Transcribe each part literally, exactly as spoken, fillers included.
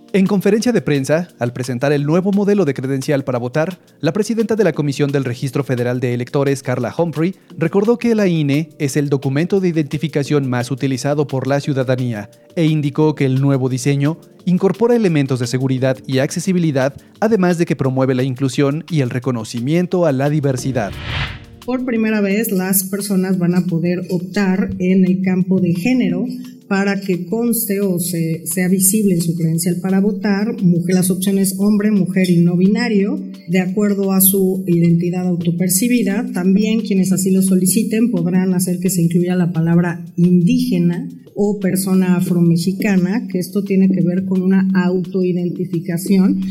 En conferencia de prensa, al presentar el nuevo modelo de credencial para votar, la presidenta de la Comisión del Registro Federal de Electores, Carla Humphrey, recordó que la I N E es el documento de identificación más utilizado por la ciudadanía e indicó que el nuevo diseño incorpora elementos de seguridad y accesibilidad, además de que promueve la inclusión y el reconocimiento a la diversidad. Por primera vez, las personas van a poder optar en el campo de género para que conste o se, sea visible en su credencial para votar mujer, las opciones hombre, mujer y no binario, de acuerdo a su identidad autopercibida. También quienes así lo soliciten podrán hacer que se incluya la palabra indígena o persona afromexicana, que esto tiene que ver con una autoidentificación.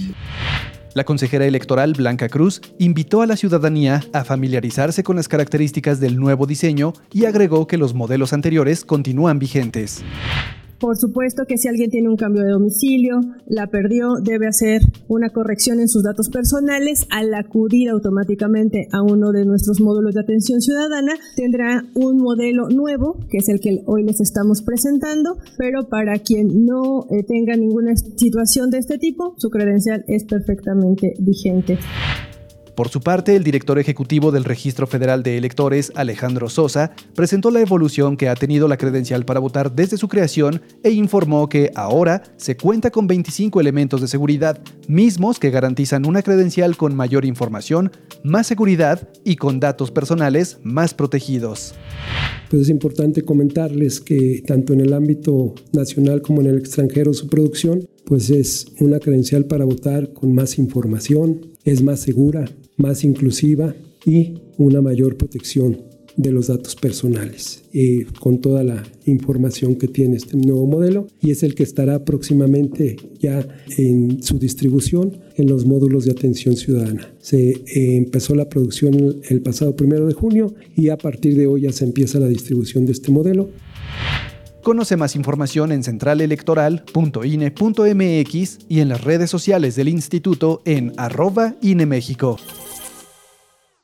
La consejera electoral Blanca Cruz invitó a la ciudadanía a familiarizarse con las características del nuevo diseño y agregó que los modelos anteriores continúan vigentes. Por supuesto que si alguien tiene un cambio de domicilio, la perdió, debe hacer una corrección en sus datos personales. Al acudir automáticamente a uno de nuestros módulos de atención ciudadana, tendrá un modelo nuevo, que es el que hoy les estamos presentando, pero para quien no eh, tenga ninguna situación de este tipo, su credencial es perfectamente vigente. Por su parte, el director ejecutivo del Registro Federal de Electores, Alejandro Sosa, presentó la evolución que ha tenido la credencial para votar desde su creación e informó que ahora se cuenta con veinticinco elementos de seguridad, mismos que garantizan una credencial con mayor información, más seguridad y con datos personales más protegidos. Pues es importante comentarles que tanto en el ámbito nacional como en el extranjero su producción pues es una credencial para votar con más información, es más segura, más inclusiva y una mayor protección de los datos personales, eh, con toda la información que tiene este nuevo modelo, y es el que estará próximamente ya en su distribución en los módulos de atención ciudadana. Se eh, empezó la producción el pasado primero de junio y a partir de hoy ya se empieza la distribución de este modelo. Conoce más información en central electoral punto i n e punto m x y en las redes sociales del instituto en arroba I N E México.